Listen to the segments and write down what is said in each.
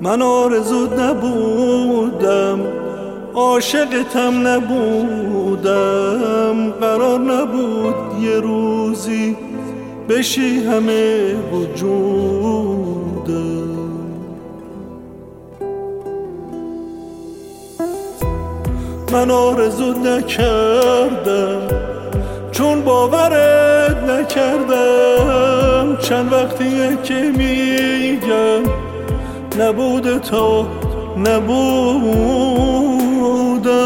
من آرزوت نبودم، عاشقتم نبودم، قرار نبود یه روزی بشی همه وجودم. من آرزوت نکردم چون باورت نکردم، چند وقتیه که میگم نبوده تا نبودم.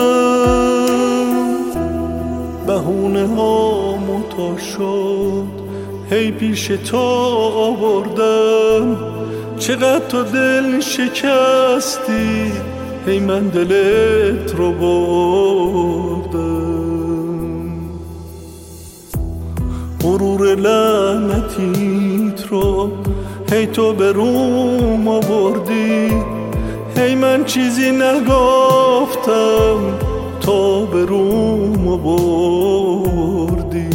بهونه هامو تا شد هی پیش تو آوردم، چقدر تو دل شکستی هی من دلت رو بردم. غرور لعنتیت رو هی تو به روم آوردی، هی من چیزی نگفتم تو به روم آوردی.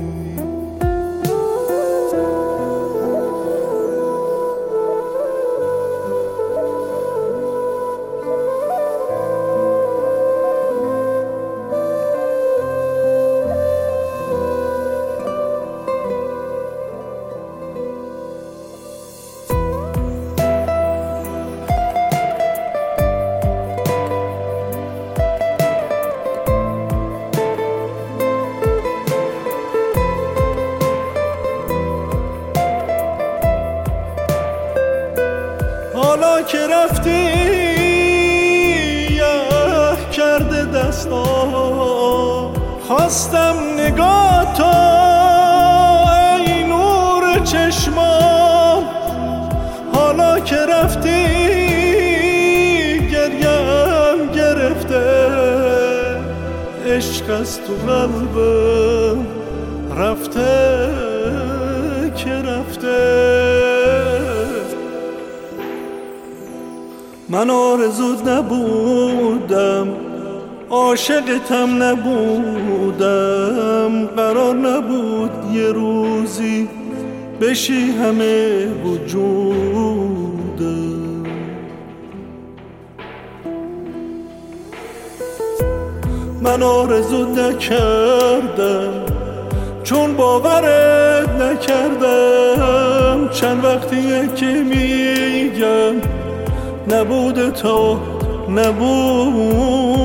حالا که رفتی یه کرده دستا، خواستم نگاه تو ای نور چشمام. حالا که رفتی گریم گرفته، عشق از تو قلبم رفته که رفته. من آرزوت نبودم، عاشقتم نبودم، قرار نبود یه روزی بشی همه وجودم. من آرزوت نکردم چون باورت نکردم، چند وقتیه که میگم نبوده تا نبود.